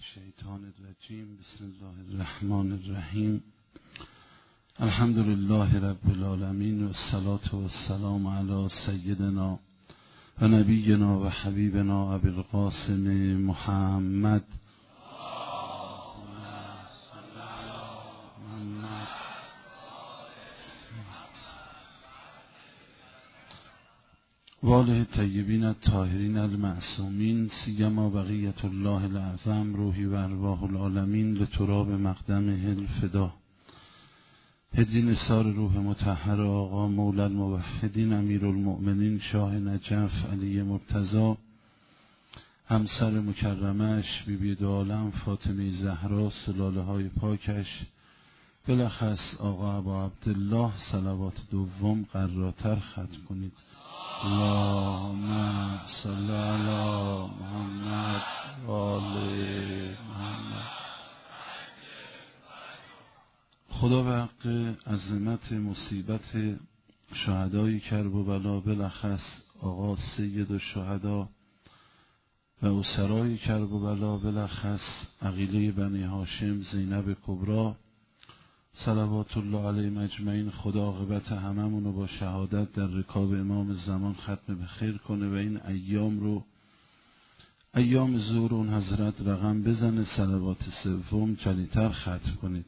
الشیطان الرجیم. بسم الله الرحمن الرحیم. الحمد لله رب العالمین و الصلاة و السلام علی سیدنا و نبینا و حبیبنا ابی القاسم محمد و آله الطیبین الطاهرین المعصومین، سیما بقیة الله الاعظم روحی و ارواح العالمین لتراب مقدمه الفدا. هدی نثار روح مطهر آقا مولا الموحدین امیر المؤمنین شاه نجف علی مرتضی، همسر مکرمش بیبی دو عالم فاطمه زهرا، سلاله های پاکش، بلخص آقا ابا عبدالله، صلوات دوم قراتر ختم کنید. اللهم صل علی محمد و آل محمد. خدا به حق عظمت مصیبت شهدای کرب و بلا، بلخص آقا سید الشهدا و اسرای کرب و بلا، بلخص عقیله بنی هاشم زینب کبرا، صلوات الله علیهم اجمعین. خدا عاقبت هممون رو با شهادت در رکاب امام زمان ختم به خیر کنه و این ایام رو ایام ظهور اون حضرت رقم بزنه، صلوات سوم جلیتر ختم کنید.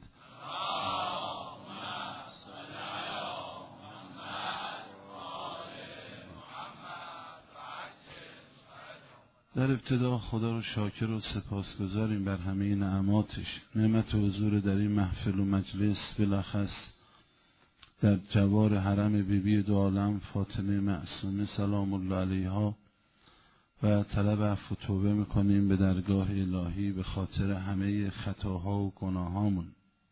در ابتدا خدا رو شاکر و سپاسگزاریم بر همه نعماتش، نعمت حضور در این محفل و مجلس، بلخص در جوار حرم بیبی دو عالم فاطمه معصومه سلام الله علیها، و طلب عفو و توبه میکنیم به درگاه الهی به خاطر همه خطاها و گناهامون.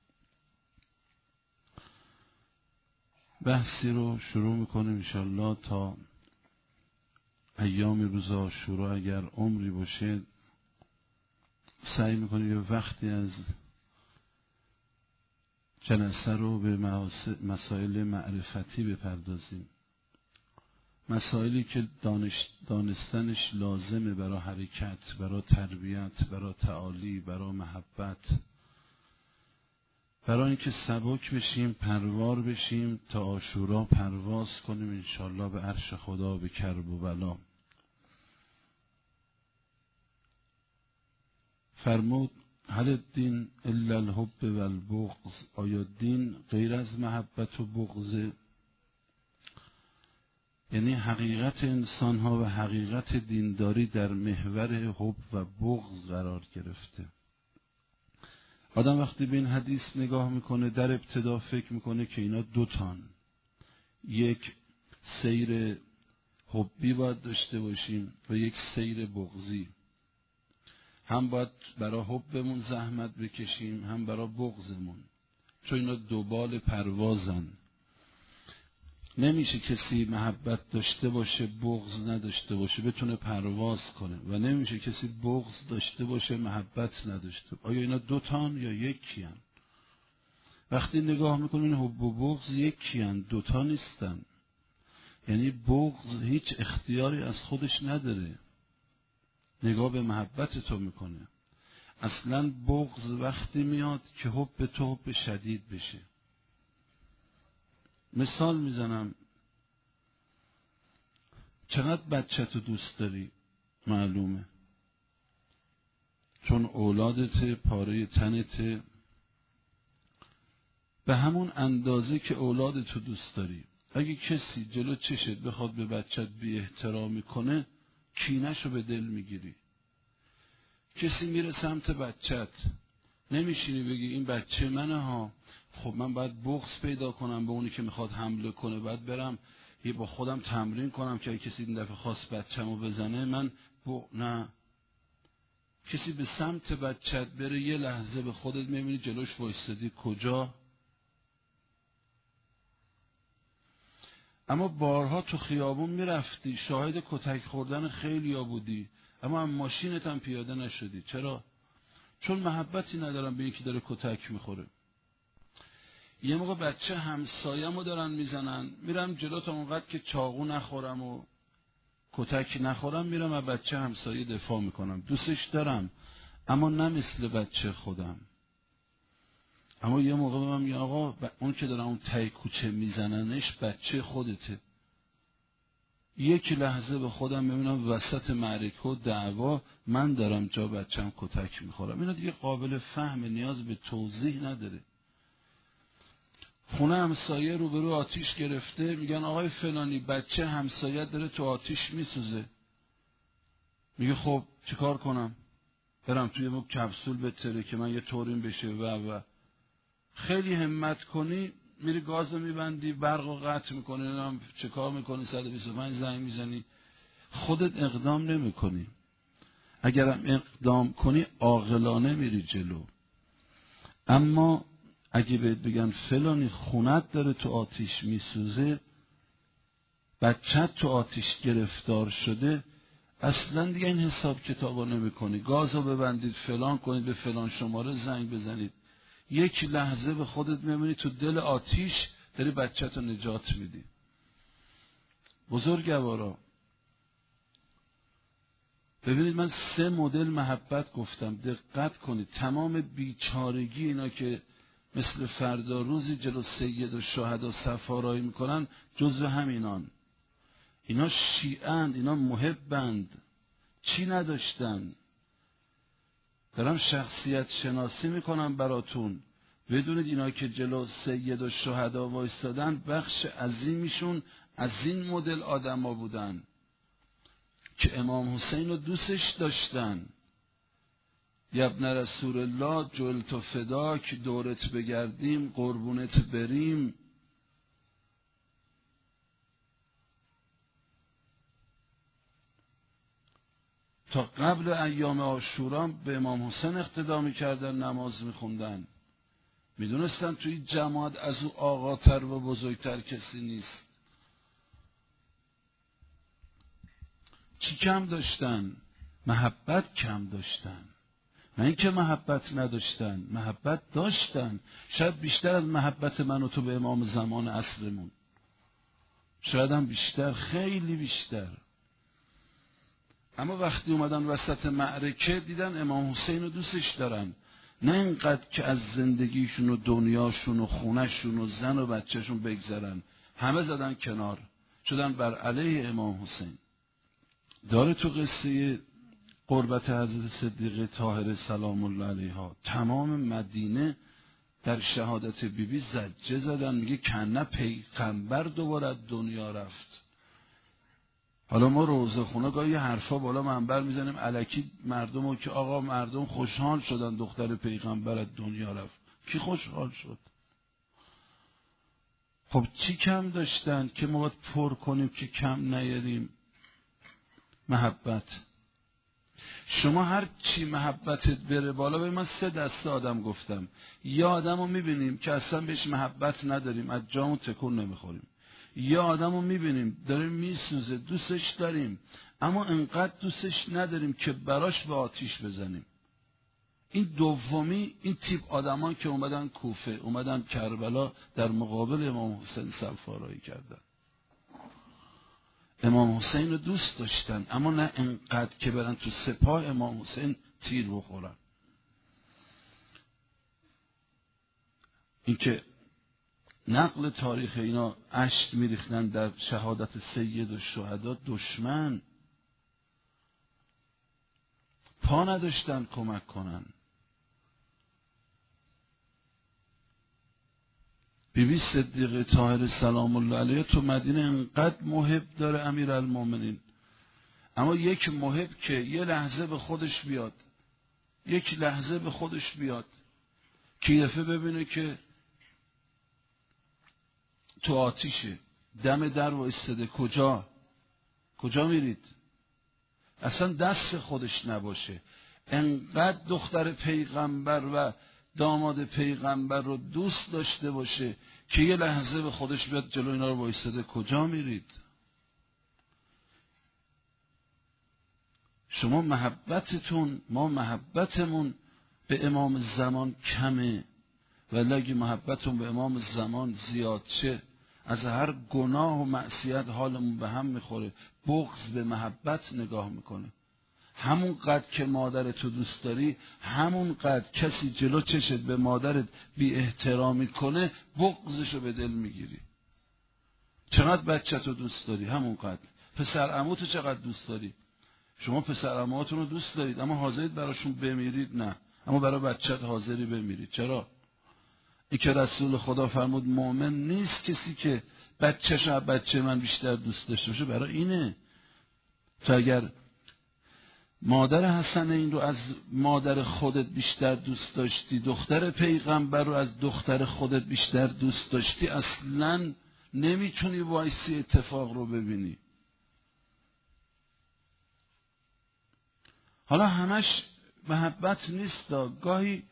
بحثی رو شروع میکنیم انشالله تا ایام روز عاشورا، اگر عمری باشه سعی میکنیم یه وقتی از جلسه رو به مسائل معرفتی بپردازیم، مسائلی که دانستنش لازمه برای حرکت، برای تربیت، برای تعالی، برای محبت، برای اینکه سبک بشیم، پروار بشیم تا عاشورا پرواز کنیم انشالله به عرش خدا به کرب و بلا. فرمود هل الدین الا الحب و البغض، آیا دین غیر از محبت و بغض؟ یعنی حقیقت انسان ها و حقیقت دینداری در محور حب و بغض قرار گرفته. آدم وقتی به این حدیث نگاه میکنه در ابتدا فکر میکنه که اینا دوتان، یک سیر حبی باید داشته باشیم و یک سیر بغضی، هم باید برای حبمون زحمت بکشیم هم برای بغضمون، چون اینا دو بال پروازن. نمیشه کسی محبت داشته باشه بغض نداشته باشه بتونه پرواز کنه، و نمیشه کسی بغض داشته باشه محبت نداشته. آیا اینا دوتان یا یکی هن؟ وقتی نگاه میکنین حب و بغض یکی هن، دوتا نیستن. یعنی بغض هیچ اختیاری از خودش نداره، نگاه به محبت تو میکنه. اصلا بغض وقتی میاد که حب تو حب شدید بشه. مثال میزنم، چقدر بچه تو دوست داری معلومه، چون اولادت پاره تنته، به همون اندازه که اولادتو دوست داری. اگه کسی جلو چشت بخواد به بچت بی احترامی کنه کینه‌شو به دل میگیری. کسی میره سمت بچت، نمیشینی بگی این بچه منه ها، خب من باید بغض پیدا کنم به اونی که میخواد حمله کنه، باید برم یه با خودم تمرین کنم که اگه کسی این دفعه خواست بچه‌مو بزنه من نه. کسی به سمت بچت بره یه لحظه به خودت میبینی جلوش وایستادی کجا. اما بارها تو خیابون میرفتی شاهد کتک خوردن خیلیا بودی، اما ماشینت هم پیاده نشدی. چرا؟ چون محبتی ندارم به یکی داره کتک میخوره. یه موقع بچه همسایه‌مو دارن میزنن، میرم جلو تا اونقدر که چاقو نخورم و کتک نخورم، میرم از بچه همسایه دفاع میکنم. دوستش دارم اما نه مثل بچه خودم. اما یه موقع به من میگن آقا اون که دارن اون ته کوچه میزننش بچه خودته. یک لحظه به خودم ببینم وسط معرکه و دعوا من دارم جا بچم کتک میخورم. اینا دیگه قابل فهم، نیاز به توضیح نداره. خونه همسایه روبرو آتیش گرفته، میگن آقای فلانی بچه همسایه داره تو آتیش میسوزه. میگه خب چیکار کنم؟ برم توی مو کپسول بتره که من یه طوریم بشه و خیلی همت کنی میری گازو میبندی، برقو قطع میکنی، نمیدونم چه کار میکنی، 125 زنگ میزنی، خودت اقدام نمیکنی. اگرم اقدام کنی عاقلانه میری جلو. اما اگه بهت بگن فلانی خونت داره تو آتیش میسوزه، بچت تو آتیش گرفتار شده، اصلا دیگه این حساب کتابو نمیکنی. گازو ببندید، فلان کنید، به فلان شماره زنگ بزنید. یک لحظه به خودت میبینی تو دل آتیش داری بچت رو نجات میدی. بزرگوارا ببینید، من 3 مدل محبت گفتم، دقت کنید. تمام بیچارگی اینا که مثل فردا روزی جلو سید و شهدا صفارایی میکنن جزو همینان. اینا شیعند، اینا محبند، چی نداشتن. دارم شخصیت شناسی میکنم براتون. بدونید اینا که جلو سید و شهدا وایستادن بخش عظیمیشون از این مدل آدما بودن که امام حسین رو دوستش داشتن. یبن رسول الله جلت و فداک، دورت بگردیم قربونت بریم. تا قبل ایام عاشورا به امام حسین اقتدا میکردن، نماز میخوندن، میدونستن توی جماعت از او آقاتر و بزرگتر کسی نیست. چی کم داشتن؟ محبت کم داشتن. نه اینکه محبت نداشتن، محبت داشتن. شاید بیشتر از محبت من و تو به امام زمان عصرمون، شاید هم بیشتر، خیلی بیشتر. اما وقتی اومدن وسط معرکه دیدن امام حسین رو دوستش دارن، نه اینقدر که از زندگیشون و دنیاشون و خونهشون و زن و بچهشون بگذرن. همه زدن کنار، شدن بر علیه امام حسین. داره تو قصه قربت حضرت صدیقه طاهره سلام الله علیها تمام مدینه در شهادت بیبی زجه زدن. میگه کنه پیغمبر دوباره از دنیا رفت. حالا ما روزه خونه گاهی حرفا بالا منبر میزنیم الکی مردمو که آقا مردم خوشحال شدن دختر پیغمبر از دنیا رفت. کی خوشحال شد؟ خب چی کم داشتن که ما باید پر کنیم که کم نیاریم؟ محبت. شما هر چی محبتت بره بالا، به من 3 دسته آدم گفتم. یا آدم رو میبینیم که اصلا بهش محبت نداریم، از جامون تکون نمیخوریم. یا آدم رو میبینیم داره میسوزه، دوستش داریم اما انقدر دوستش نداریم که براش به آتیش بزنیم. این دومی، این تیپ آدمان که اومدن کوفه، اومدن کربلا، در مقابل امام حسین صفارایی کردن. امام حسین رو دوست داشتن اما نه انقدر که برن تو سپاه امام حسین تیر بخورن. این که نقل تاریخ اینا اشک میریختن در شهادت سید و شهدا، دشمن پا نداشتن کمک کنن. بیبی صدیقه طاهره سلام الله علیها تو مدینه انقدر محب داره امیرالمومنین، اما یک محب که یه لحظه به خودش بیاد، یک لحظه به خودش بیاد که یه دفعه ببینه که تو آتیشه، دم در وایستاده، کجا میرید؟ اصلا دست خودش نباشه. انقدر دختر پیغمبر و داماد پیغمبر رو دوست داشته باشه که یه لحظه به خودش بیاد جلو اینا رو وایستاده، کجا میرید؟ شما محبتتون، ما محبتمون به امام زمان کمه، ولی اگه محبتون به امام زمان زیاد شه، از هر گناه و معصیت حالمون به هم میخوره. بغض به محبت نگاه میکنه. همون قدر که مادرتو دوست داری، همون قدر کسی جلو چشت به مادرت بی احترامی کنه بغضشو به دل میگیری. چقدر بچه‌تو دوست داری، همون قدر. پسر عموتو چقدر دوست داری؟ شما پسر عموهاتون رو دوست دارید اما حاضرید براشون بمیرید؟ نه، اما برای بچه‌ت حاضری بمیرید. چرا؟ این که رسول خدا فرمود مؤمن نیست کسی که بچه‌ش از بچه من بیشتر دوست داشته باشه. برای اینه تو اگر مادر حسن این رو از مادر خودت بیشتر دوست داشتی، دختر پیغمبر رو از دختر خودت بیشتر دوست داشتی، اصلاً نمیتونی وایسی اتفاق رو ببینی. حالا همش محبت نیست، گاهی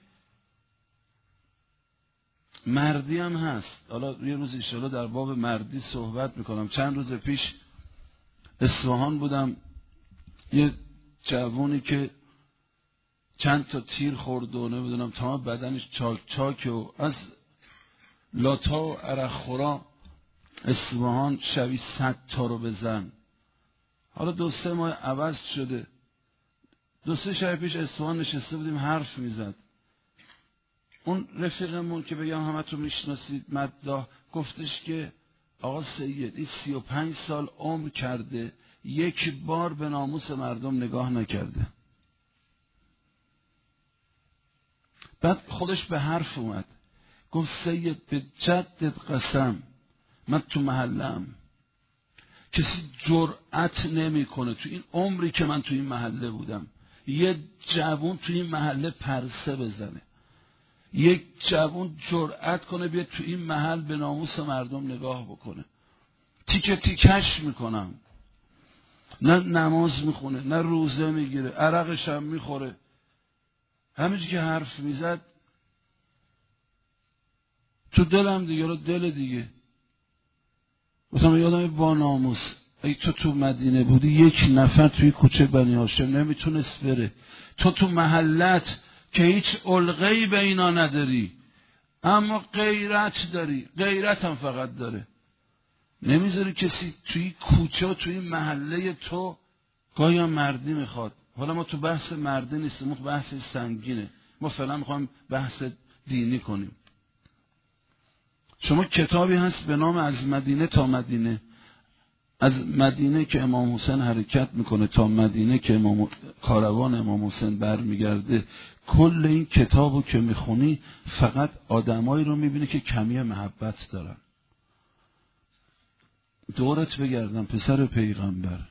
مردی هم هست. حالا یه روز انشاءالله در باب مردی صحبت میکنم. چند روز پیش اصفهان بودم، یه جوونی که چند تا تیر خورد و نمیدونم تمام بدنش چاک چاکه و از لاتا و عرق خورا اصفهان شبی 100 تا رو بزن. حالا 2-3 ماه عوض شده. 2-3 شب پیش اصفهان نشسته بودیم حرف میزد. اون رفیقمون که بگم همتون میشناسید، مداح، گفتش که آقا سید این 35 سال عمر کرده یک بار به ناموس مردم نگاه نکرده. بعد خودش به حرف اومد، گفت سید به جدت قسم من تو محله‌ام کسی جرأت نمیکنه تو این عمری که من تو این محله بودم یه جوون تو این محله پرسه بزنه، یک جوون جرأت کنه بیاد تو این محل به ناموس مردم نگاه بکنه. تیکه تیکش میکنم، نه نماز میخونه نه روزه میگیره، عرقش هم میخوره. همینجی که حرف میزد تو دلم دیگه رو دل دیگه. مثلا یادم با ناموس اگه تو مدینه بودی یک نفر توی کوچه بنی هاشم نمیتونست بره. تو محلت که هیچ علقه‌ای به اینا نداری اما غیرت داری، غیرت هم فقط داره، نمیذاری کسی توی کوچه و توی محله تو گاهی هم مردی میخواد. حالا ما تو بحث مردی نیستیم، ما بحث سنگینه، ما فعلا میخوایم بحث دینی کنیم. شما کتابی هست به نام از مدینه تا مدینه، از مدینه که امام حسین حرکت میکنه تا مدینه که کاروان امام حسین برمیگرده. کل این کتابو که میخونی فقط آدمایی رو میبینی که کمی محبت دارن. دورت بگردم پسر پیغمبر،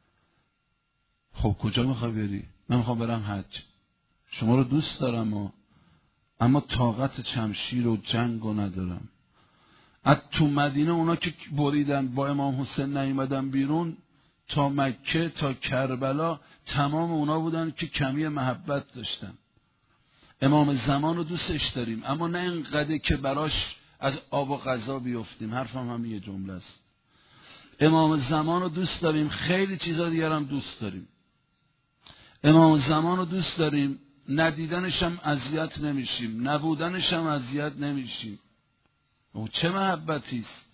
خب کجا میخوای بری؟ من میخوام برم حج. شما رو دوست دارم اما طاقت شمشیر و جنگ رو ندارم. از تو مدینه اونا که بریدن با امام حسین نیومدن بیرون تا مکه تا کربلا تمام اونا بودن که کمی محبت داشتن. امام زمان رو دوستش داریم اما نه اینقدر که براش از آب و غذا بیفتیم. حرفم همین یه جمله است. امام زمان رو دوست داریم، خیلی چیزا دیگر هم دوست داریم. امام زمان رو دوست داریم، ندیدنش هم اذیت نمیشیم، نبودنش هم اذیت نمیشیم. او چه محبتی است!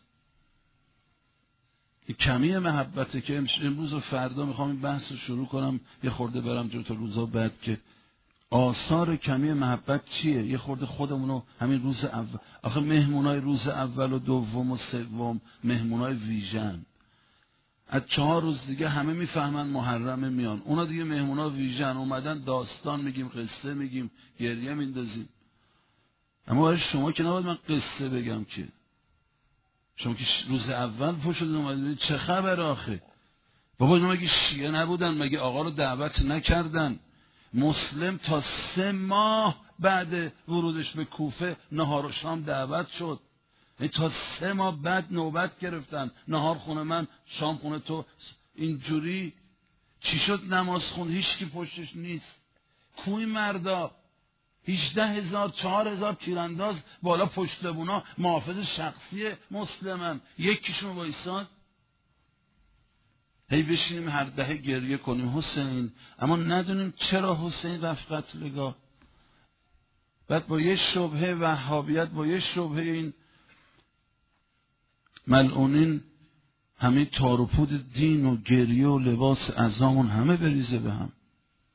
این کمی محبته که امروز و فردا میخوام این بحث رو شروع کنم، یه خورده برم جلو تا روزا بعد که آثار کمی محبت چیه. یه خورده خودمونو همین روز اول، آخه مهمونای روز اول و دوم و سوم مهمونای ویژن، از 4 روز دیگه همه میفهمن محرم میان، اونا دیگه مهمونا ویژن اومدن داستان میگیم، قصه میگیم، گریه میندازیم. اما برای شما که نباید من قصه بگم که شما که روز اول پا شدید اومدید چه خبر آخه؟ بابا اینا مگه شیعه نبودن؟ مگه آقا رو دعوت نکردن؟ مسلم تا 3 ماه بعد ورودش به کوفه نهار و شام دعوت شد. تا 3 ماه بعد نوبت گرفتن، نهار خونه من، شام خونه تو. اینجوری چی شد نماز خون هیچ کی پشتش نیست؟ کوی مردا 18,000 4,000 تیرانداز بالا پشت بونا محافظ شخصی مسلمن، یکیشون وایساد. هی بشینیم هر دهه گریه کنیم حسین، اما ندونیم چرا حسین رفت قتلگاه. بعد با یه شبهه وهابیت، با یه شبهه این ملعونین همه تار و پود دین و گریه و لباس عزامون همه بریزه به هم.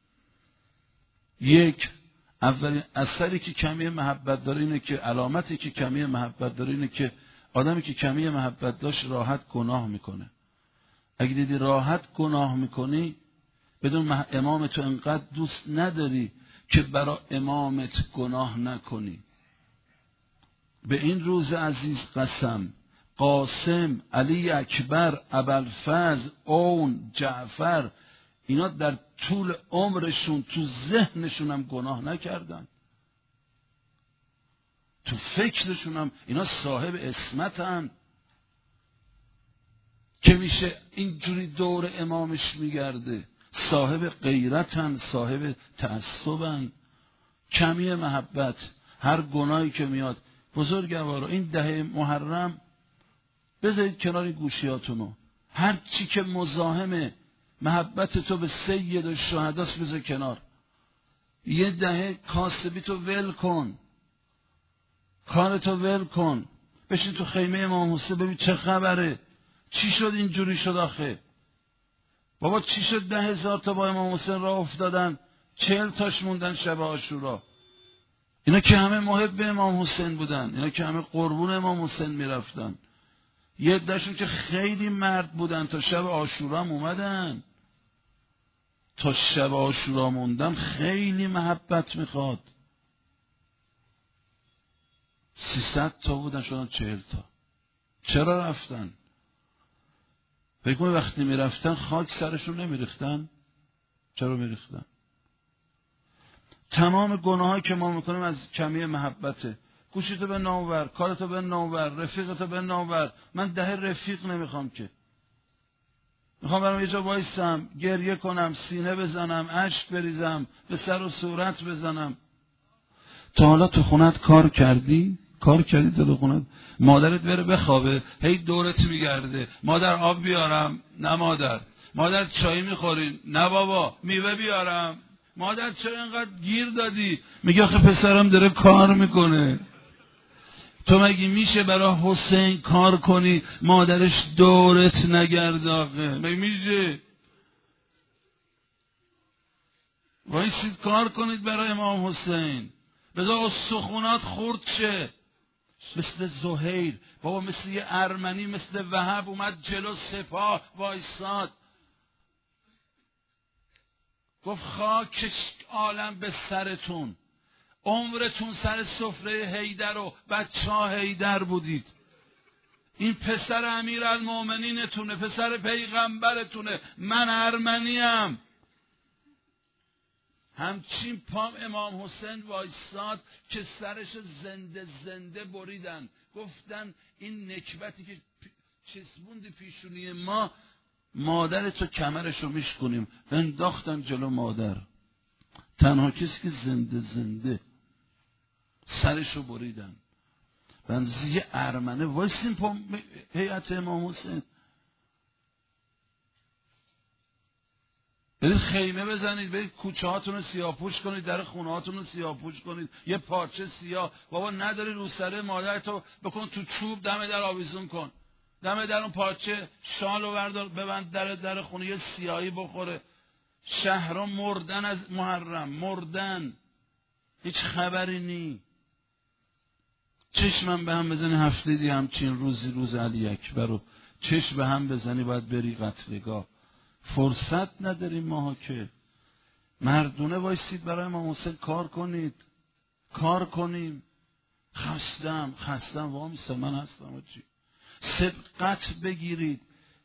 یک، اولین اثری که کمی محبت داره اینه که، علامتی که کمی محبت داره اینه که آدمی که کمی محبت داشت راحت گناه میکنه. اگه دیدی راحت گناه میکنی، بدون امامتو انقدر دوست نداری که برای امامت گناه نکنی. به این روز عزیز قسم، قاسم، علی اکبر، ابوالفضل، اون، جعفر، اینا در طول عمرشون تو ذهنشون هم گناه نکردن، تو فکرشون هم اینا صاحب عصمتن که میشه اینجوری دور امامش میگرده. صاحب غیرتن، صاحب تعصبن. کمی محبت، هر گناهی که میاد. بزرگوارا این دهه محرم بذارید کنار گوشیاتونو، هر چی که مزاحم محبت تو به سید الشهداست بذار کنار. یه دهه کاسبی تو ول کن، کارتو ول کن، بشین تو خیمه امام حسین ببین چه خبره، چی شد اینجوری شد آخه. بابا چی شد 10,000 تا با امام حسین راه افتادن، 40 تاش موندن شب عاشورا. اینا که همه محب امام حسین بودن، اینا که همه قربون امام حسین میرفتن. یه عده‌شون که خیلی مرد بودن تا شب عاشورا اومدن. تا شب عاشورا موندن خیلی محبت میخواد. 300 تا بودن شدن 40 تا. چرا رفتن؟ بگو وقتی میرفتن خاک سرشون نمیریختن؟ چرا میریختن؟ تمام گناهایی که ما میکنیم از کمی محبته. گوشیتو به ناور، کارتو به ناور، رفیقتو به ناور. من ده رفیق نمیخوام که. میخوام برام یه جا وایسم، گریه کنم، سینه بزنم، اشک بریزم، به سر و صورت بزنم. تا حالا تو خونت کار کردی؟ کار کردی تو خونت؟ مادرت بره بخوابه، هی دورت میگرده. مادر آب بیارم؟ نه مادر. مادر چای میخورین؟ نه بابا. میوه بیارم؟ مادر چرا اینقدر گیر دادی؟ میگه آخه پسرم داره کار میکنه. تو مگه میشه برای حسین کار کنی مادرش دورت نگرده؟ آخه مگه میشه؟ وایسید کار کنید برای امام حسین، بذار استخونات خورد شه. مثل زهیر بابا، مثل یه ارمنی، مثل وهب اومد جلو سپاه وایساد، گفت خاک عالم به سرتون، عمرتون سر سفره حیدر و بچه ها حیدر بودید. این پسر امیرالمومنینتونه، پسر پیغمبرتونه. من ارمنیم. همچین پام امام حسین وایساد که سرش زنده زنده بریدن. گفتن این نکبتی که چسبوندی پیشونی ما، مادر تو کمرشو میشکنیم. انداختن جلو مادر. تنها کسی که زنده زنده سرشو بریدن. بنزی ارمنه وایسین پا هیئت امام حسین. برید خیمه بزنید، برید کوچه هاتون رو سیاه‌پوش کنید، در خونه هاتون رو سیاه‌پوش کنید، یه پارچه سیاه. بابا نداری روسره مادرتو بکن تو چوب، دم در آویزون کن، دم در اون پارچه شالو بردار ببند در خونه، یه سیاهی بخوره. شهرها مردن از محرم، مردن، هیچ خبری نی. چشمم به هم بزنی هفته دی همچین روزی روز علی اکبر رو چشم به هم بزنی باید بری قتلگاه. فرصت نداریم ماها که. مردونه وایسید برای امام حسین کار کنید، کار کنیم. خستم وامیستم، من هستم چی. سبقت بگیرید.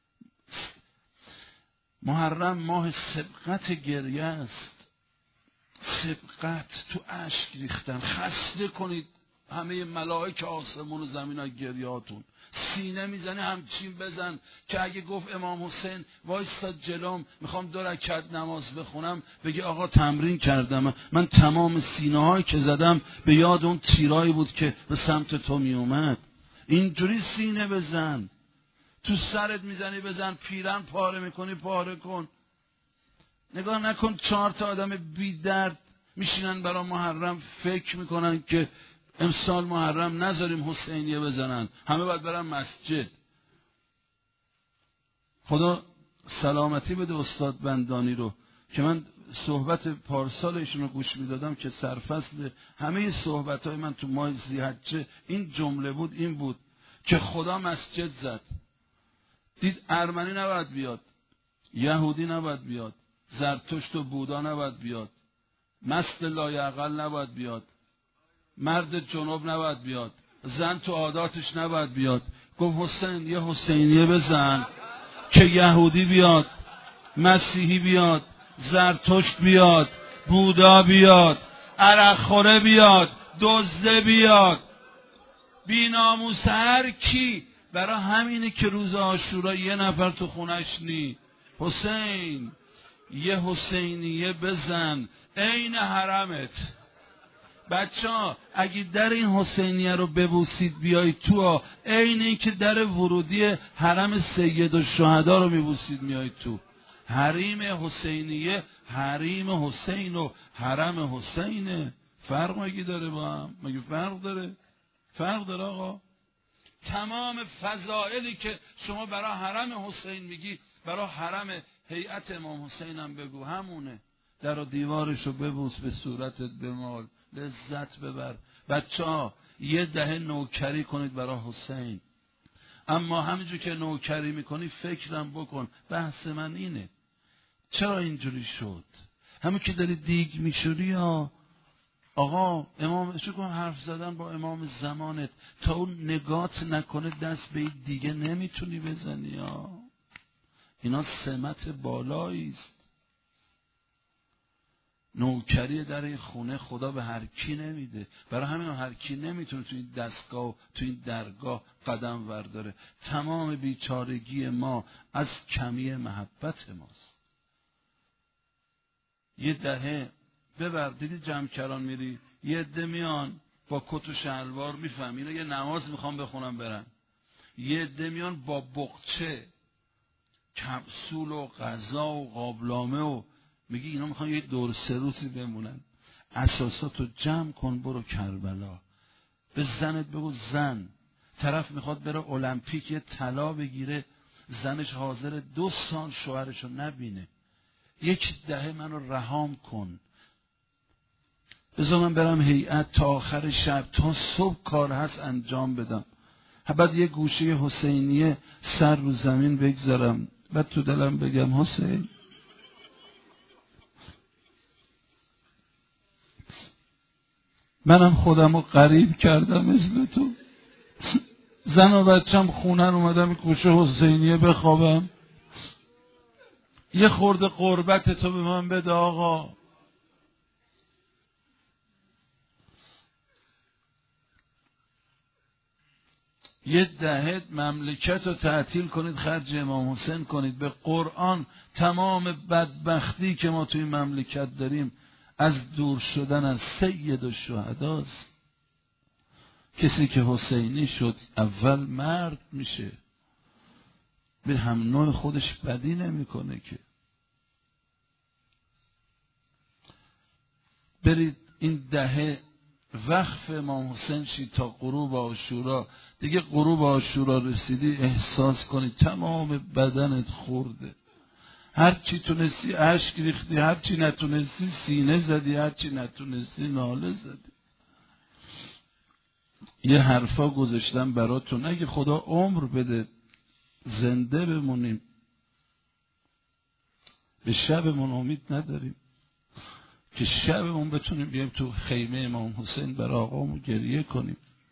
محرم ماه سبقت گریه است. سبقت، تو اشک ریختن. خسته کنید همه ملائک آسمون و زمین ها گریهاتون. سینه میزنی همچین بزن که اگه گفت امام حسین وایستاد جلوم میخوام 2 رکعت نماز بخونم، بگی آقا تمرین کردم، من تمام سینه هایی که زدم به یاد اون تیرایی بود که به سمت تو میومد. اینجوری سینه بزن. تو سرت میزنی بزن، پیرن پاره میکنی پاره کن. نگاه نکن 4 تا آدم بی درد میشینن برای محرم فکر میکنن که امسال محرم نذاریم حسینیه بزنن، همه باید برن مسجد. خدا سلامتی بده استاد بندانی رو که من صحبت پارسال ایشون رو گوش میدادم که سرفصل همه صحبت‌های من تو ماه ذی‌حجه این جمله بود، این بود که خدا مسجد زد. دید ارمنی نباید بیاد، یهودی نباید بیاد، زرتشت و بودا نباید بیاد، مست لایعقل نباید بیاد، مرد جنوب نباید بیاد، زن تو عاداتش نباید بیاد. گفت حسین یه حسینیه بزن که یهودی بیاد، مسیحی بیاد، زرتشت بیاد، بودا بیاد، عرقخوره بیاد، دزده بیاد، بی‌ناموس هر کی. برای همینه که روز عاشورا یه نفر تو خونش نی. حسین یه حسینیه بزن عین حرمت. بچه ها اگه در این حسینیه رو ببوسید بیایید تو، عین این که در ورودی حرم سید الشهدا رو میبوسید میایید تو. حریم حسینیه حریم حسین و حرم حسینه. فرق مگه داره با هم؟ مگه فرق داره؟ فرق داره آقا. تمام فضائلی که شما برای حرم حسین میگی برای حرم هیئت امام حسین هم بگو، همونه. در و دیوارشو ببوس، به صورتت بمال، لذت ببر. بچه ها یه دهه نوکری کنید برای حسین، اما همینجور که نوکری میکنی فکرم بکن. بحث من اینه چرا اینجوری شد؟ همون که داری دیگ میشوری آقا امام چون حرف زدن با امام زمانت تا اون نگات نکنه دست به دیگه نمیتونی بزنی اینا سمت بالایی است. نوکری در این خونه خدا به هر کی نمیده، برای همین هر کی نمیتونه تو این دستگاه و تو این درگاه قدم ورداره. تمام بیچارگی ما از کمی محبت ماست. یه دهه ببر دیدی جمعکران میری یه عده میان با کت و شلوار، میفهمی اینا یه نماز میخوام بخونم برن. یه عده میان با بقچه کپسول و غذا و قابلامه و میگی اینا میخوان یه دور سه روزی بمونن. اساساتو جمع کن برو کربلا. به زنت بگو زن، طرف میخواد بره المپیک یه طلا بگیره، زنش حاضر 2 سال شوهرشو نبینه. یک دهه منو رهام کن، بذار من برم هیئت تا آخر شب تا صبح کار هست انجام بدم. بعد یه گوشه حسینیه سر رو زمین بگذارم، بعد تو دلم بگم حسین منم خودم رو غریب کردم مثل تو. زن و بچم خونن اومدم گوشه حسینیه بخوابم. یه خورده قربت تو به من بده آقا. یه دهه مملکت رو تعطیل کنید، خرج امام حسین کنید. به قرآن تمام بدبختی که ما توی مملکت داریم از دور شدن از سید الشهداست. کسی که حسینی شد اول مرد میشه، به هم نوع خودش بدی نمیکنه که. برید این دهه وقف امام حسین شید تا غروب عاشورا. دیگه غروب عاشورا رسیدی احساس کنی تمام بدنت خورده. هر چی تونستی اشک ریختی، هر چی نتونستی سینه زدی، هر چی نتونستی ناله زدی. یه حرفا گذاشتم براتون، اگه خدا عمر بده زنده بمونیم، به شبمون امید نداریم که شبمون بتونیم بیایم تو خیمه امام حسین برای آقامون گریه کنیم.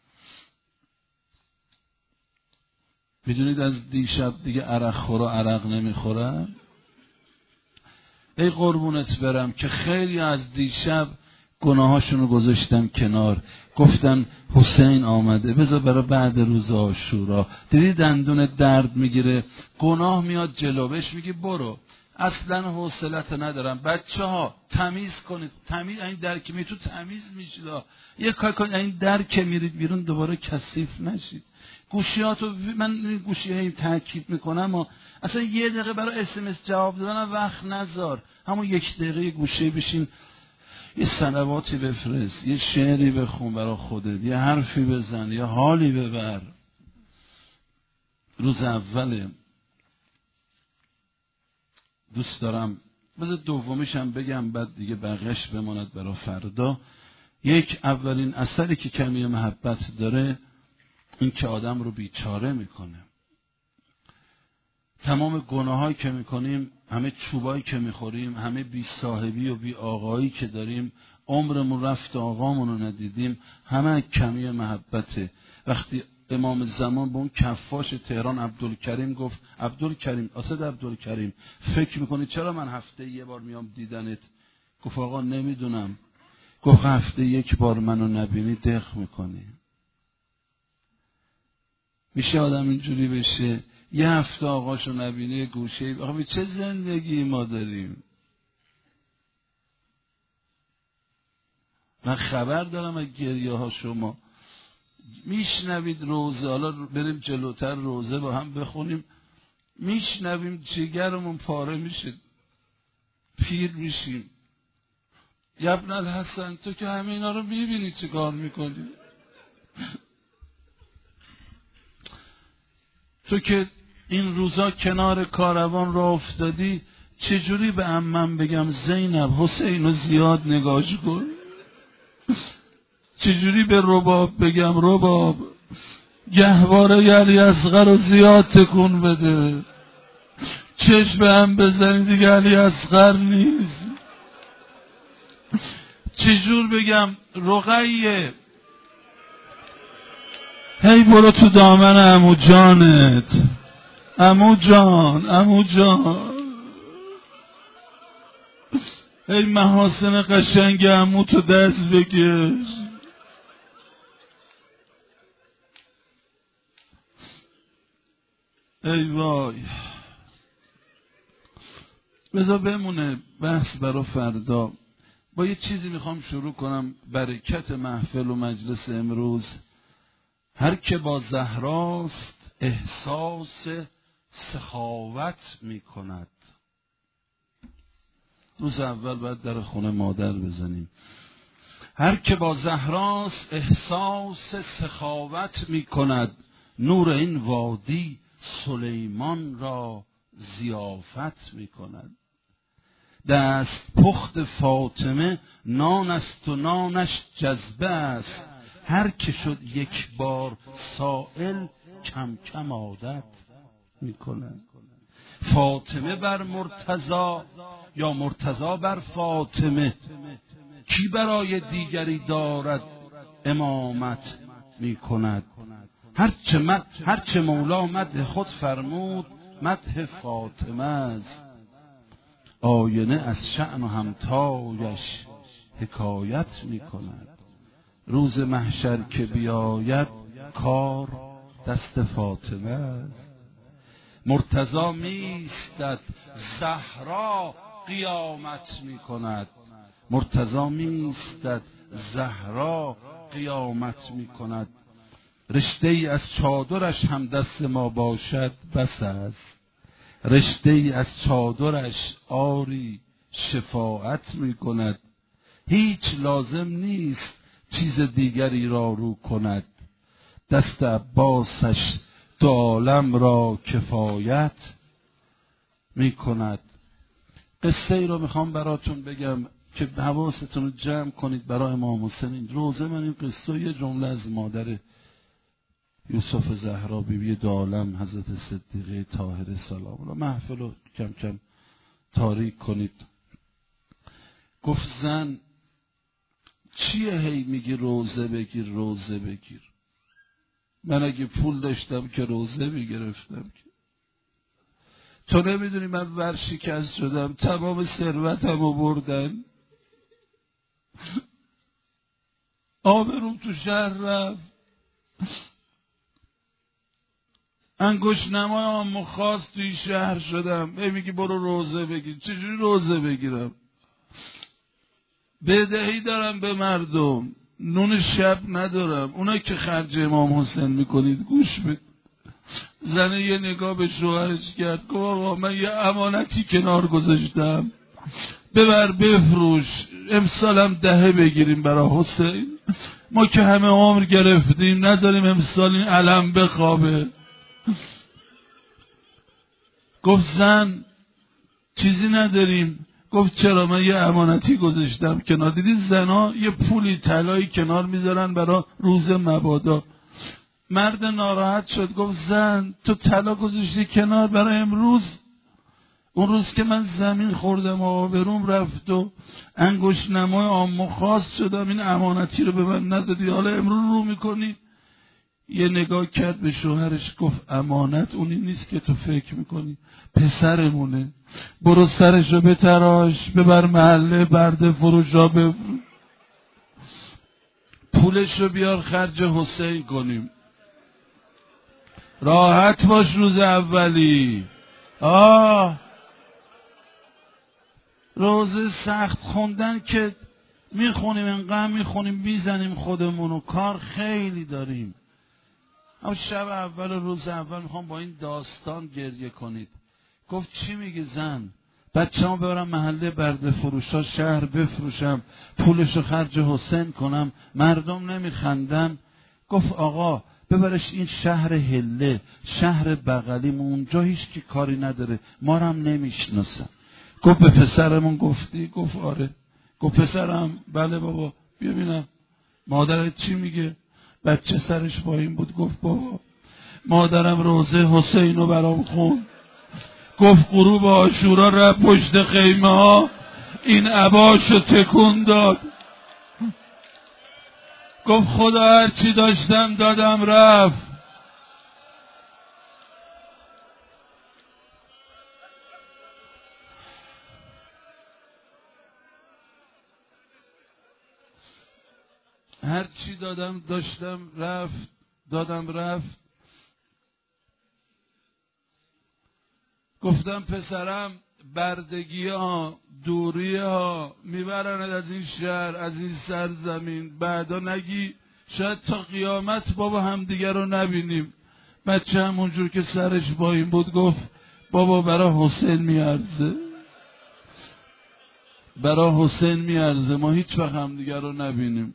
میدونید از دیشب دیگه عرق خورا عرق نمیخورن. ای قربونت برم که خیلی از دیشب گناهاشونو گذاشتن کنار، گفتن حسین آمده بذار برای بعد روز عاشورا. دیدی دندون درد میگیره، گناه میاد جلو، بهش میگی برو، اصلا حوصلت ندارم. بچه ها تمیز کنید، تمیز این در که میرید تو تمیز میشید. یه کار کنید این در که میرید بیرون دوباره کثیف نشید. گوشیاتو من گوشی تاکید میکنم و اصلا یه دقیقه برای SMS جواب دادن وقت نذار، همون 1 دقیقه گوشه بشین یه صلواتی بفرست، یه شعری بخون برای خودت، یه حرفی بزن، یه حالی ببر. روز اوله دوست دارم بذار دومیش هم بگم بعد دیگه بقیش بماند برای فردا. یک اولین اثری که کمی محبت داره این که آدم رو بیچاره میکنه. تمام گناهایی که میکنیم، همه چوبایی که میخوریم، همه بی صاحبی و بی آقایی که داریم، عمرمون رفت آقامون رو ندیدیم، همه کمی محبته. وقتی امام زمان به اون کفاش تهران عبدالکریم گفت عبدالکریم، اسد عبدالکریم، فکر میکنی چرا من هفته یه بار میام دیدنت؟ گفت آقا نمیدونم. گفت هفته یک بار منو نبینی دق میکنی. میشه آدم اینجوری بشه؟ یه هفته آقاشو نبینی گوشه آقا چه زندگی ما داریم؟ من خبر دارم از گریه ها شما میشنوید روزه، حالا بریم جلوتر روزه با هم بخونیم، میشنویم جگرمون پاره میشه، پیر میشیم. ابن الحسن تو که همه اینا رو میبینی چه کار میکنی؟ تو که این روزا کنار کاروان را افتادی، چجوری به عمم بگم زینب حسین رو زیاد نگاش کن؟ چجوری به رباب بگم رباب گهواره علی اصغر رو زیاد تکون بده؟ چشم به هم بزنی دیگه علی اصغر نیست. چجور بگم رقیه هی برو تو دامن عمو جانت، عمو جان، عمو جان، ای محاسن قشنگ عمو تو دست بکش. ای وای. بذار بمونه بحث برای فردا. با یه چیزی میخوام شروع کنم، برکت محفل و مجلس امروز. هر که با زهراست احساس سخاوت میکند. روز اول باید در خونه مادر بزنیم. هر که با زهراست احساس سخاوت میکند، نور این وادی سلیمان را ضیافت میکند. دست پخت فاطمه نان است و نانش جذبه است، هر که شد یک بار سائل کم کم عادت میکند. فاطمه بر مرتضی یا مرتضی بر فاطمه، کی برای دیگری دارد امامت میکند. هرچه مولا مدح خود فرمود مدح فاطمه است، آینه از شأن و همتایش حکایت میکند. روز محشر که بیاید کار دست فاطمه است. مرتضی میستد زهرا قیامت میکند. مرتضی میستد زهرا قیامت میکند. رشته ای از چادرش هم دست ما باشد بس است، رشته ای از چادرش آری شفاعت میکند. هیچ لازم نیست چیز دیگری را رو کند، دست عباسش دو عالم را کفایت میکند. قصه ای رو میخوام براتون بگم که حواستون رو جمع کنید برای امام حسین. روزه من این قصه یه جمله از مادر یوسف زهرا بیبی دو عالم حضرت صدیقه طاهره سلام الله، محفل رو کم کم تاریک کنید. گفت زن چیه هی میگی روزه بگیر روزه بگیر؟ من اگه پول داشتم که روزه میگرفتم. تو نمیدونی من ورشکست شدم، تمام ثروتم رو بردن، آبروم تو شهر رفت، انگشت نمای عامو خاص توی شهر شدم. ای میگی برو روزه بگیر. چجوری روزه بگیرم؟ بدهی دارم به مردم، نون شب ندارم. اونایی که خرج امام حسین میکنید گوش بده. زنه یه نگاه به شوهرش کرد، گفت آقا من یه امانتی کنار گذاشتم، ببر بفروش، امسالم دهه بگیریم برای حسین. ما که همه عمر گرفتیم، نذاریم امسال این علم بخوابه. گفت زن چیزی نداریم. گفت چرا؟ من یه امانتی گذاشتم کنار. دیدید زنا یه پولی طلایی کنار میذارن برای روز مبادا. مرد ناراحت شد گفت زن تو طلا گذاشتی کنار برای امروز؟ اون روز که من زمین خوردم و آبروم رفت و انگشت نمای عامو خواست شدم، این امانتی رو به من ندادی، حالا امروز رو میکنی؟ یه نگاه کرد به شوهرش گفت امانت اونی نیست که تو فکر میکنی، پسرمونه. برو سرش رو بتراش، ببر محله برده فروشا بفروش، پولش رو بیار خرج حسین کنیم. راحت باش روز اولی. روز سخت خوندن که میخونیم، انقدر میخونیم میزنیم خودمونو، کار خیلی داریم. اما شب اول روز اول میخوام با این داستان گریه کنید. گفت چی میگه زن؟ بچه‌مو ببرم محله برده فروشا شهر بفروشم، پولشو خرج حسین کنم، مردم نمیخندن. گفت آقا ببرش این شهر هله، شهر بغلیمون، اونجا هیچ کی کاری نداره، ما رو هم نمیشناسن. گفت به پسرمون گفتی؟ گفت آره. گفت پسرم؟ بله بابا. ببینم مادرت چی میگه؟ بچه سرش پایین بود گفت بابا مادرم روزه حسین رو برام خون، گفت غروب عاشورا رفت پشت خیمه ها این عباشو تکون داد، گفت خدا هر چی داشتم دادم رفت. هر چی دادم داشتم رفت، دادم رفت. گفتم پسرم بردگی ها دوری ها میبرند از این شهر، از این سرزمین، بعدا نگی شاید تا قیامت بابا همدیگر رو نبینیم. بچه همونجور که سرش با این بود گفت بابا برای حسین میارزه، برای حسین میارزه، ما هیچ وقت همدیگر رو نبینیم.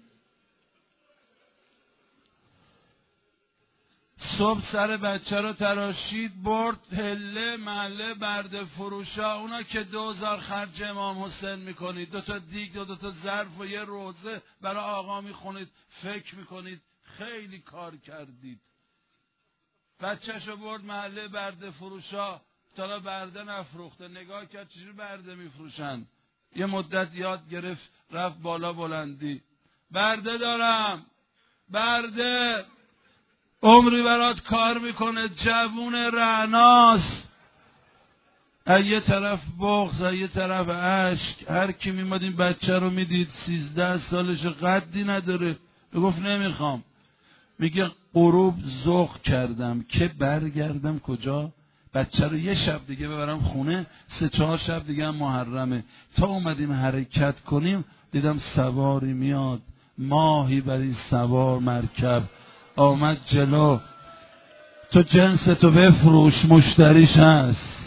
صبح سر بچه رو تراشید برد هله محله برده فروشا، اونا که 2000 خرج امام حسین میکنید، 2 تا دیگ و 2 تا ظرف و یه روزه برای آقا میخونید، فکر میکنید خیلی کار کردید. بچه‌شو برد محله برده فروشا، تا برده نفروخته، نگاه کرد چجوری برده میفروشن، یه مدت یاد گرفت، رفت بالا بلندی، برده دارم، برده عمری برات کار میکنه، جوون رعناست. از یه طرف بغض، از یه طرف اشک. هر کی میمد این بچه رو میدید 13 سالش، قدی نداره، گفت نمیخوام. میگه غروب ذوق کردم که برگردم کجا؟ بچه رو یه شب دیگه ببرم خونه، 3-4 شب دیگه هم محرمه. تا اومدیم حرکت کنیم دیدم سواری میاد، ماهی بر این سوار مرکب آمد جلو، تو جنس تو بفروش مشتریش هست.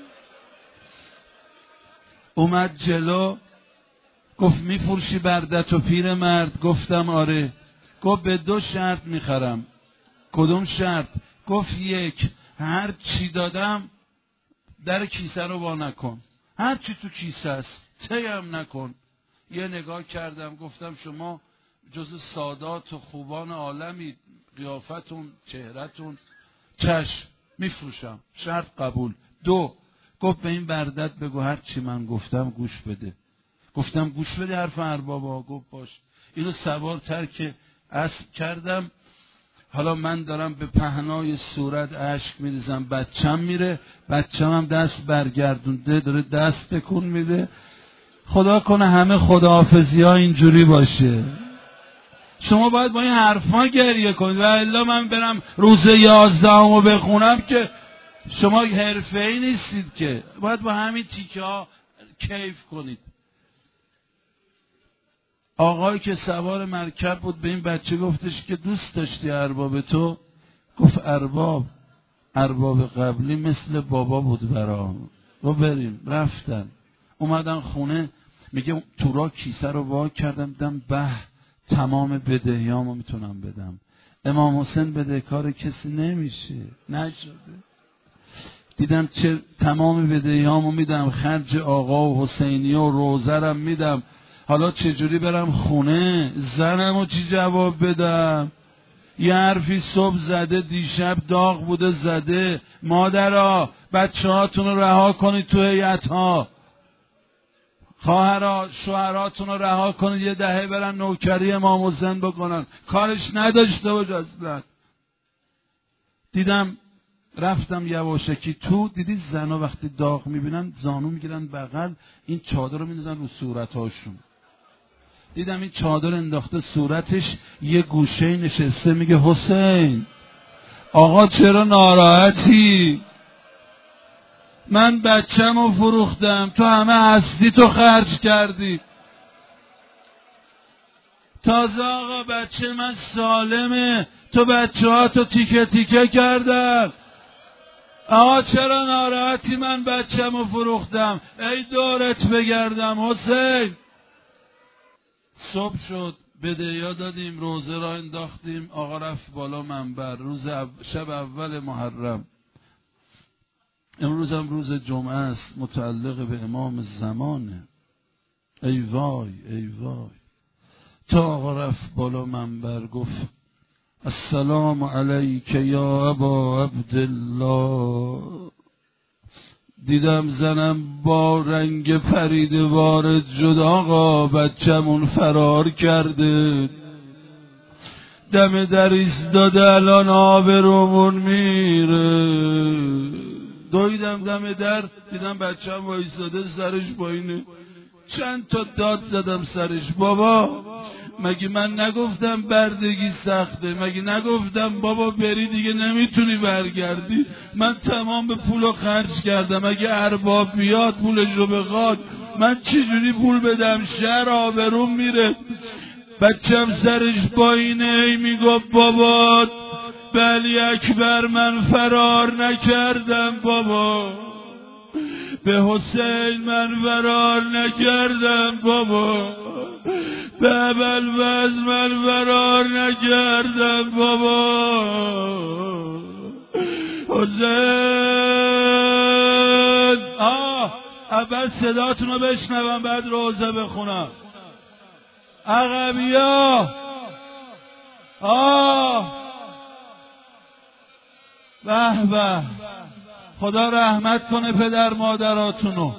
اومد جلو گفت میفروشی بردت و پیر مرد؟ گفتم آره. گفت به 2 شرط میخرم. کدوم شرط؟ گفت 1 هر چی دادم در کیسه رو وا نکن، هر چی تو کیسه است تیم نکن. یه نگاه کردم گفتم شما جز سادات و خوبان عالمید، قیافتون چهرتون، چشم میفروشم، شرط قبول. 2 گفت به این بردت بگو هر چی من گفتم گوش بده. گفتم گوش بده حرف اربابا. گفت باش. اینو سوار ترک اسب کردم، حالا من دارم به پهنای صورت اشک میریزم، بچم میره، بچم هم دست برگردونده داره دست تکون میده. خدا کنه همه خداحافظی ها اینجوری باشه. شما باید با این حرفا گریه کنید و الا من برم روز 11 بخونم که شما حرفه‌ای نیستید، که باید با همین تیکه ها کیف کنید. آقایی که سوار مرکب بود به این بچه گفتش که دوست داشتی ارباب تو؟ گفت ارباب قبلی مثل بابا بود برام. و بریم. رفتن اومدن خونه، میگه تو را کیسه رو وا کردم دیدم به تمام بدهیامو میتونم بدم. امام حسین بدهکار کسی نمیشه، نشده. دیدم چه تمام بدهیامو میدم خرج آقا و حسینی و روزرم میدم، حالا چجوری برم خونه زنمو چی جواب بدم؟ یه حرفی صبح زده، دیشب داغ بوده زده، مادرها بچه هاتون رو رها کنید تو هیئت‌ها، خواهرها شوهراتون رو رها کنید یه دهه برن نوکری امام حسین بکنن، کارش نداشته باش اصلا. دیدم رفتم یواشکی تو، دیدی زنا وقتی داغ میبینن زانو میگیرن بغل، این چادر رو میندازن رو صورتاشون. دیدم این چادر انداخته صورتش، یه گوشه نشسته میگه حسین آقا چرا ناراحتی؟ من بچم رو فروختم، تو همه هستی تو خرج کردی، تازه آقا بچه من سالمه، تو بچه ها تو تیکه تیکه کردن، آقا چرا ناراحتی؟ من بچم رو فروختم، ای دورت بگردم حسین. صبح شد، بدهیا دادیم، روزه را انداختیم، آقا رفت بالا منبر، شب اول محرم. امروز هم روز جمعه است، متعلق به امام زمانه. ای وای ای وای. تا آقا رفت بالا منبر گفت السلام علیک یا ابا عبدالله. دیدم زنم با رنگ پریده وارد شد، آقا بچمون فرار کرده، دم در ایستاده الان آبرومون میره. دویدم دم در، دیدم بچم وایساده سرش پایینه، چند تا داد زدم سرش، بابا مگه من نگفتم بردگی سخته؟ مگه نگفتم بابا بری دیگه نمیتونی برگردی؟ من تمام پولو خرج کردم، اگه ارباب بیاد پولشو بخواد من چجوری پول بدم؟ شهر آبروم میره. بچم سرش پایینه، ای میگفت بابا به علی اکبر من فرار نکردم، بابا به حسین من فرار نکردم، بابا به ابوالفضل من فرار نکردم، بابا حسین. اول صداتون رو بشنوم بعد روزه بخونم. عقبیا به به، خدا رحمت کنه پدر مادراتونو.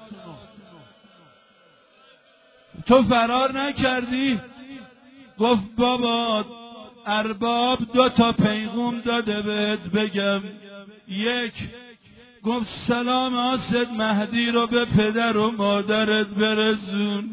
تو فرار نکردی؟ گفت بابا ارباب 2 تا پیغام داده بهت بگم. یک، گفت سلام آسد مهدی رو به پدر و مادرت برسون.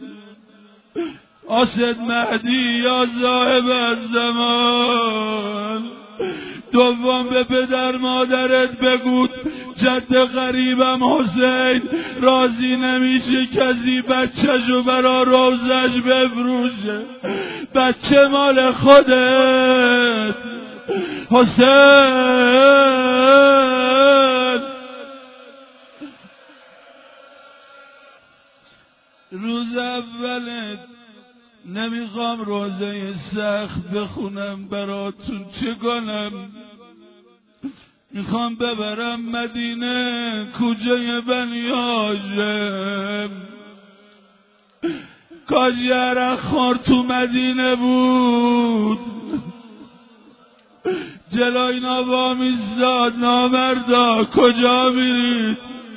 آسد مهدی یا صاحب الزمان. دوم، به پدر مادرت بگو جد غریبم حسین راضی نمیشه کسی بچه‌شو برا روزش بفروشه، بچه مال خودت حسین. روز اولت نمیخوام روزه سخت بخونم براتون، چه کنم؟ میخوام ببرم مدینه کوجه بنی هاشم. کاش یرق خور تو مدینه بود، جلوی اینا وامیستاد، نامردا کجا میرید؟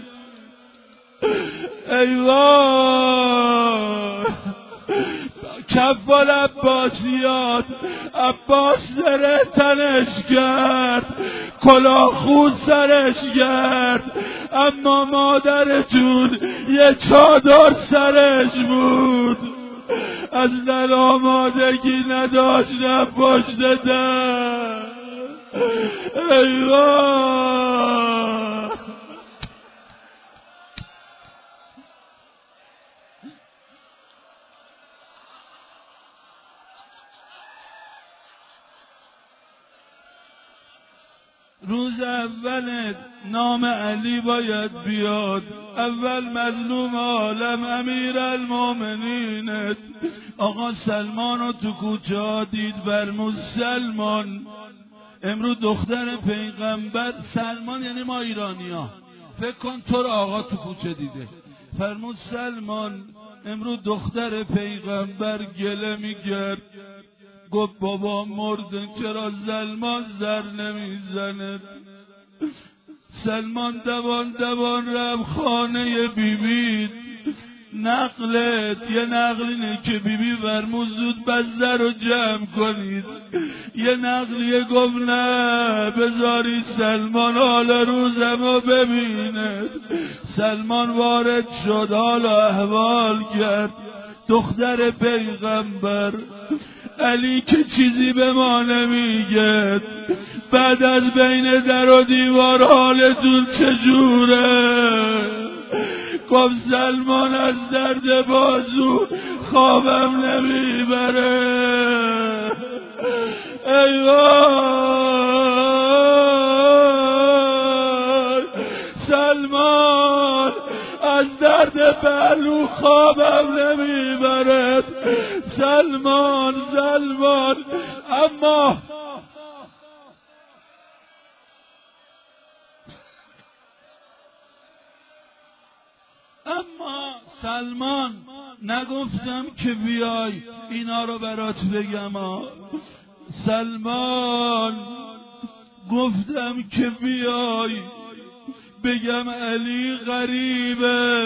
ای وای. کفال عباسیات، عباس زره تنش کرد، کلاه خود سرش کرد، اما مادرتون یه چادر سرش بود، از زن آمادگی نداشتم پشت در. ای وای. روز اولت نام علی باید بیاد، اول مظلوم عالم امیر المومنینت آقا سلمانو تو کوچه دید، فرمود سلمان. امروز دختر پیغمبر، سلمان یعنی ما ایرانی ها فکر کن تو رو آقا تو کوچه دیده، فرمود سلمان امروز دختر پیغمبر گله میگرد، گفت بابا مرده چرا سلمان زر نمیزنه؟ سلمان دوان رفت خانه بیبی. نقلت یه نقل اینه که بیبی فرمود زود بزده رو جمع کنید، یه نقلیه گفت نه بذاری سلمان حال روزمو ببینه. سلمان وارد شد، حال و احوال کرد. دختر پیغمبر علی که چیزی به ما نمیگه، بعد از بین در و دیوار حالتون چجوره؟ گفت سلمان از درد بازو خوابم نمیبره. ای وای سلمان از درد پهلو خوابم نمیبره. سلمان اما سلمان نگفتم که بیای اینا رو برات بگم سلمان گفتم که بیای بگم علی غریبه.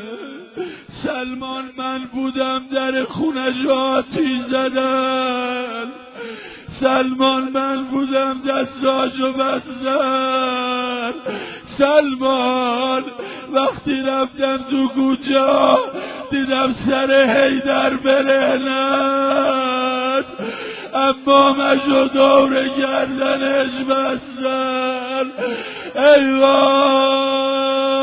سلمان من بودم در خونش آتیش زدن، سلمان من بودم دستاشو بستن. سلمان وقتی رفتم تو کوچه دیدم سر حیدر برهنه، اما مشو دور گردنش بستن. ای وای